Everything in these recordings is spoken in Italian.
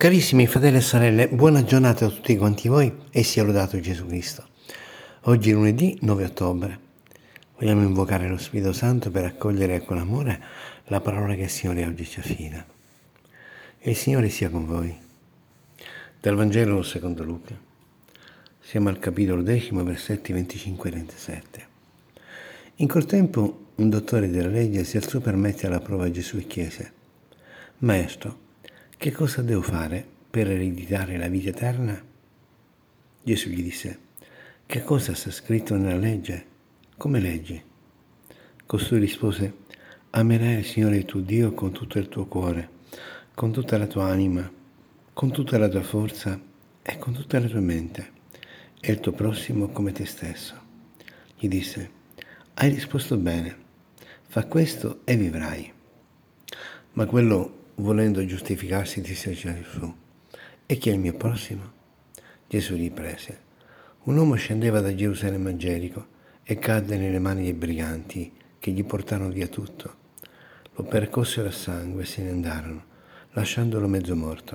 Carissimi fratelli e sorelle, buona giornata a tutti quanti voi e sia lodato Gesù Cristo. Oggi è lunedì 9 ottobre. Vogliamo invocare lo Spirito Santo per accogliere con amore la parola che il Signore oggi ci affida. E il Signore sia con voi. Dal Vangelo secondo Luca. Siamo al capitolo 10, versetti 25 e 27. In quel tempo un dottore della legge si alzò per mettere alla prova Gesù e chiese: Maestro, che cosa devo fare per ereditare la vita eterna? Gesù gli disse: Che cosa sta scritto nella legge? Come leggi? Costui rispose: Amerai il Signore tuo Dio con tutto il tuo cuore, con tutta la tua anima, con tutta la tua forza e con tutta la tua mente, e il tuo prossimo come te stesso. Gli disse: Hai risposto bene, fa questo e vivrai. Ma quello, volendo giustificarsi, disse a Gesù: E chi è il mio prossimo? Gesù riprese: Un uomo scendeva da Gerusalemme a Gerico e cadde nelle mani dei briganti che gli portarono via tutto. Lo percossero a sangue e se ne andarono, lasciandolo mezzo morto.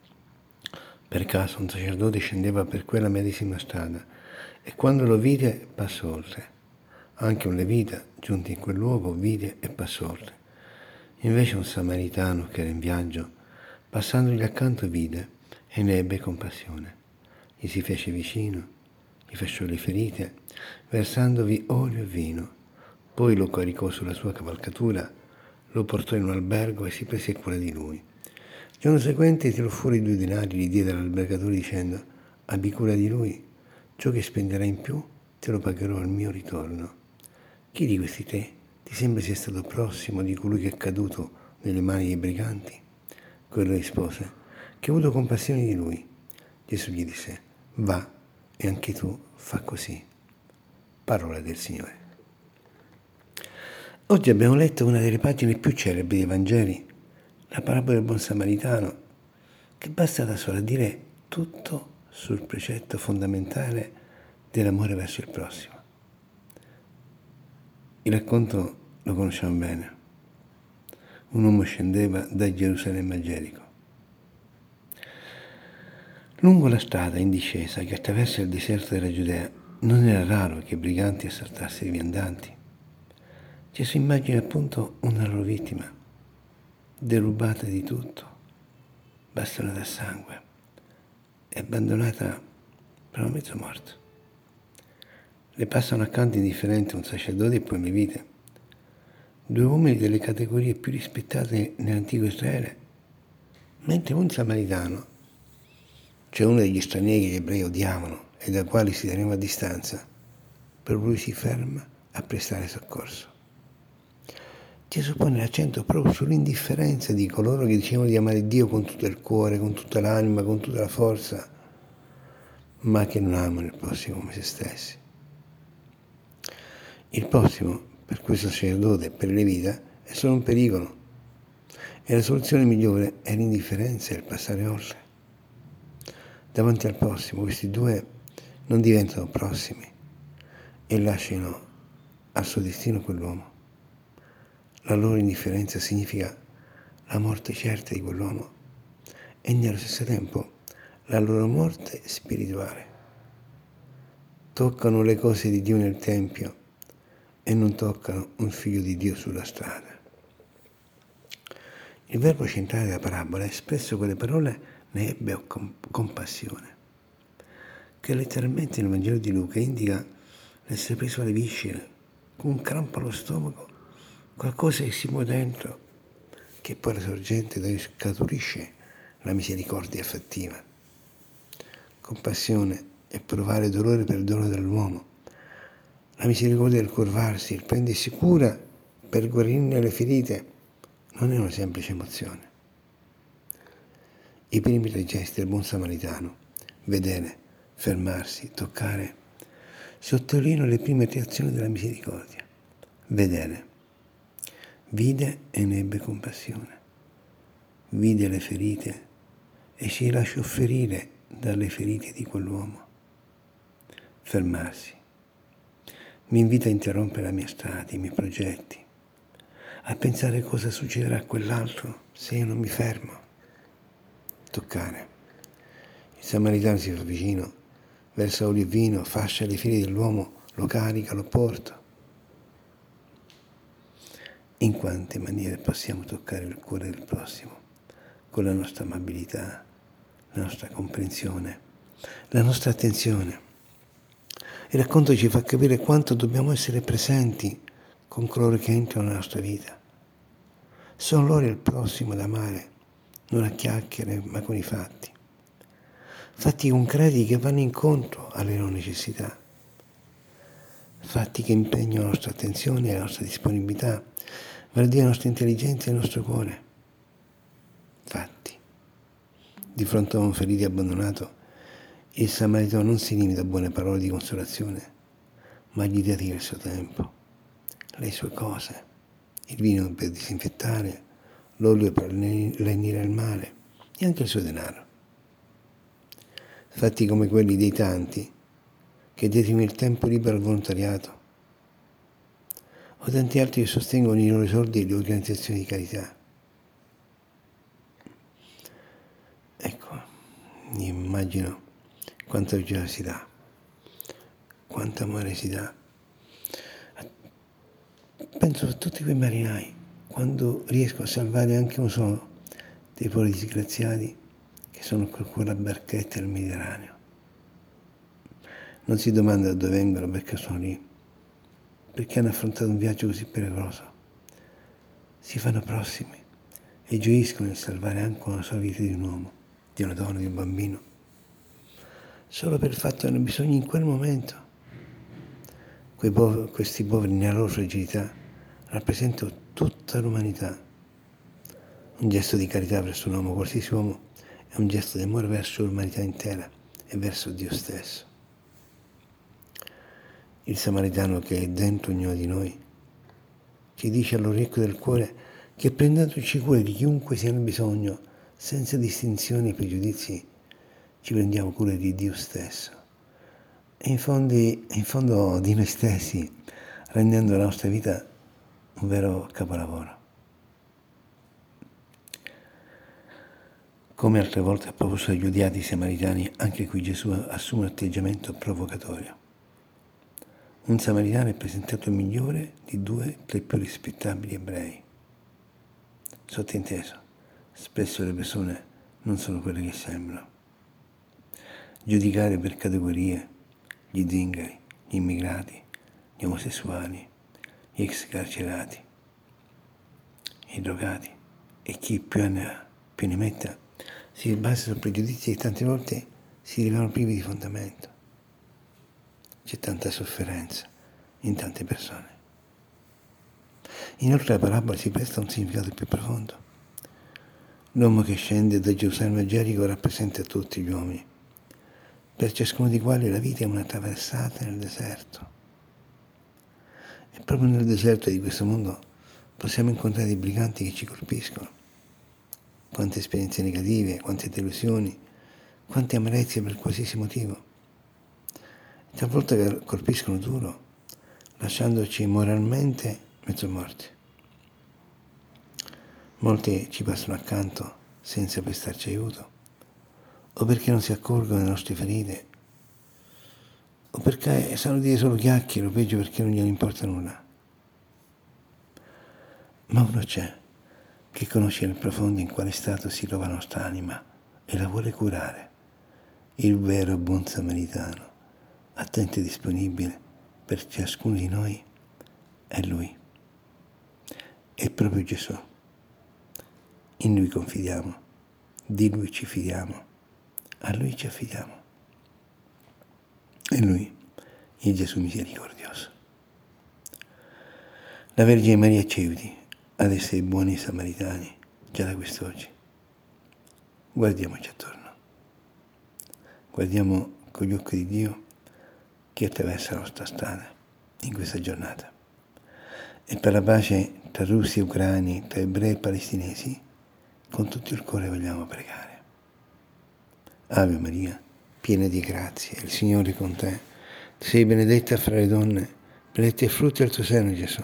Per caso un sacerdote scendeva per quella medesima strada e quando lo vide passò oltre. Anche un levita, giunto in quel luogo, vide e passò oltre. Invece un samaritano che era in viaggio, passandogli accanto, vide e ne ebbe compassione. Gli si fece vicino, gli fasciò le ferite, versandovi olio e vino. Poi lo caricò sulla sua cavalcatura, lo portò in un albergo e si prese cura di lui. Il giorno seguente tirò fuori 2 denari, li diede all'albergatore dicendo: Abbi cura di lui, ciò che spenderai in più te lo pagherò al mio ritorno. Chi di questi te ti sembra sia stato prossimo di colui che è caduto nelle mani dei briganti? Quello rispose: Che ho avuto compassione di lui. Gesù gli disse: Va, e anche tu fa così. Parola del Signore. Oggi abbiamo letto una delle pagine più celebri dei Vangeli, la parabola del buon samaritano, che basta da sola a dire tutto sul precetto fondamentale dell'amore verso il prossimo. Il racconto lo conosciamo bene. Un uomo scendeva da Gerusalemme a Gerico. Lungo la strada in discesa che attraversa il deserto della Giudea non era raro che i briganti assaltassero i viandanti. Gesù immagina appunto una loro vittima, derubata di tutto, bastonata a sangue e abbandonata per un mezzo morto. Le passano accanto indifferenti un sacerdote e poi un levita, 2 uomini delle categorie più rispettate nell'antico Israele, mentre un samaritano, cioè uno degli stranieri che gli ebrei odiavano e dai quali si teneva a distanza, per lui si ferma a prestare soccorso. Gesù pone l'accento proprio sull'indifferenza di coloro che dicevano di amare Dio con tutto il cuore, con tutta l'anima, con tutta la forza, ma che non amano il prossimo come se stessi. Il prossimo, per questo sacerdote e per le vite, è solo un pericolo e la soluzione migliore è l'indifferenza e il passare oltre. Davanti al prossimo questi 2 non diventano prossimi e lasciano al suo destino quell'uomo. La loro indifferenza significa la morte certa di quell'uomo e nello stesso tempo la loro morte spirituale. Toccano le cose di Dio nel Tempio e non toccano un figlio di Dio sulla strada. Il verbo centrale della parabola ha espresso quelle parole: ne ebbe compassione, che letteralmente nel Vangelo di Luca indica l'essere preso alle viscere, con un crampo allo stomaco, qualcosa che si muove dentro, che poi è la sorgente da cui scaturisce la misericordia affettiva. Compassione è provare dolore per il dolore dell'uomo. La misericordia del curvarsi, il prendersi cura per guarirne le ferite, non è una semplice emozione. I primi 3 gesti del buon samaritano, vedere, fermarsi, toccare, sottolineano le prime 3 azioni della misericordia. Vedere. Vide e ne ebbe compassione. Vide le ferite e si lasciò ferire dalle ferite di quell'uomo. Fermarsi. Mi invita a interrompere la mia strada, i miei progetti, a pensare cosa succederà a quell'altro se io non mi fermo. toccare. Il samaritano si fa vicino, versa olio e vino, fascia le ferite dell'uomo, lo carica, lo porta. In quante maniere possiamo toccare il cuore del prossimo? Con la nostra amabilità, la nostra comprensione, la nostra attenzione. Il racconto ci fa capire quanto dobbiamo essere presenti con coloro che entrano nella nostra vita. Sono loro il prossimo da amare, non a chiacchiere ma con i fatti. Fatti concreti che vanno incontro alle loro necessità. Fatti che impegnano la nostra attenzione e la nostra disponibilità, vale a dire la nostra intelligenza e il nostro cuore. Fatti. Di fronte a un ferito abbandonato, il samaritano non si limita a buone parole di consolazione, ma gli dedica il suo tempo, le sue cose, il vino per disinfettare, l'olio per lenire il male e anche il suo denaro. Fatti come quelli dei tanti che dedicano il tempo libero al volontariato o tanti altri che sostengono i loro soldi le organizzazioni di carità. Ecco, immagino quanta gioia si dà, quanto amore si dà. Penso a tutti quei marinai, quando riesco a salvare anche un solo dei poveri disgraziati che sono con quella barchetta del Mediterraneo. Non si domanda da dove vengono, perché sono lì, perché hanno affrontato un viaggio così pericoloso. Si fanno prossimi e gioiscono nel salvare anche una sola vita di un uomo, di una donna, di un bambino, solo per il fatto che hanno bisogno in quel momento. Questi poveri nella loro fragilità rappresentano tutta l'umanità. Un gesto di carità verso un uomo, qualsiasi uomo, è un gesto di amore verso l'umanità intera e verso Dio stesso. Il samaritano che è dentro ognuno di noi ci dice all'orecchio del cuore che prendendoci cura di chiunque sia nel bisogno, senza distinzioni e pregiudizi, ci prendiamo cura di Dio stesso. E in fondo di noi stessi, rendendo la nostra vita un vero capolavoro. Come altre volte a proposito degli odiati samaritani, anche qui Gesù assume un atteggiamento provocatorio. Un samaritano è presentato migliore di 2 tra i più rispettabili ebrei. Sottinteso, spesso le persone non sono quelle che sembrano. Giudicare per categorie gli zingari, gli immigrati, gli omosessuali, gli ex carcerati, i drogati e chi più ne metta si basa su pregiudizi che tante volte si rivelano privi di fondamento. C'è tanta sofferenza in tante persone. Inoltre la parabola si presta a un significato più profondo. L'uomo che scende da Gerusalemme a Gerico rappresenta tutti gli uomini, per ciascuno dei quali la vita è una traversata nel deserto. E proprio nel deserto di questo mondo possiamo incontrare dei briganti che ci colpiscono. Quante esperienze negative, quante delusioni, quante amarezze per qualsiasi motivo. Talvolta colpiscono duro, lasciandoci moralmente mezzo morti. Molti ci passano accanto senza prestarci aiuto, o perché non si accorgono delle nostre ferite, o perché sanno dire solo chiacchiere, o peggio perché non gliene importa nulla. Ma uno c'è che conosce nel profondo in quale stato si trova la nostra anima e la vuole curare, il vero buon samaritano, attento e disponibile per ciascuno di noi, è Lui. È proprio Gesù. In Lui confidiamo, di Lui ci fidiamo, a Lui ci affidiamo. E Lui è Gesù misericordioso. La Vergine Maria ci aiuti ad essere buoni samaritani già da quest'oggi. Guardiamoci attorno. Guardiamo con gli occhi di Dio chi attraversa la nostra strada in questa giornata. E per la pace tra russi e ucraini, tra ebrei e palestinesi, con tutto il cuore vogliamo pregare. Ave Maria, piena di grazie, il Signore è con te. Tu sei benedetta fra le donne, benedetto è il frutto del tuo seno, Gesù.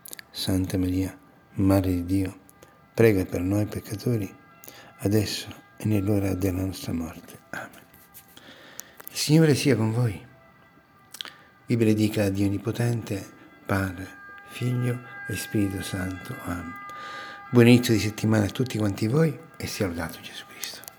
Santa Maria, Madre di Dio, prega per noi peccatori, adesso e nell'ora della nostra morte. Amen. Il Signore sia con voi. Vi benedica Dio Onnipotente, Padre, Figlio e Spirito Santo. Amen. Buon inizio di settimana a tutti quanti voi e sia lodato Gesù Cristo.